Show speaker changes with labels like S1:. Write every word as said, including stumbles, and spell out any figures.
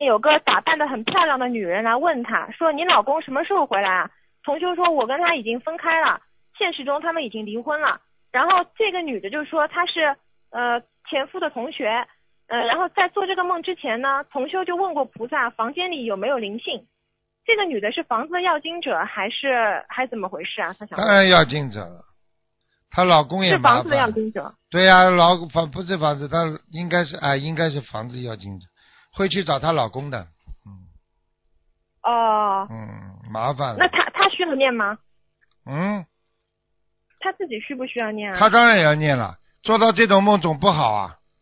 S1: 有个打扮的很漂亮的女人来问他说你老公什么时候回来啊？同修说我跟他已经分开了，现实中他们已经离婚了。然后这个女的就说她是呃前夫的同学，呃然后在做这个梦之前呢，同修就问过菩萨房间里有没有灵性。这个女的是房子的要经者还是还怎么回事啊？她想
S2: 当然要经者了，她老公也麻烦。
S1: 是房子的要经者。
S2: 对呀、啊，老房不是房子，她应该是哎，应该是房子要经者，会去找她老公的。嗯。
S1: 哦。
S2: 嗯，麻烦了。
S1: 那她她需要念吗？
S2: 嗯。
S1: 她自己需不需要念啊？
S2: 她当然也要念了，做到这种梦总不好啊。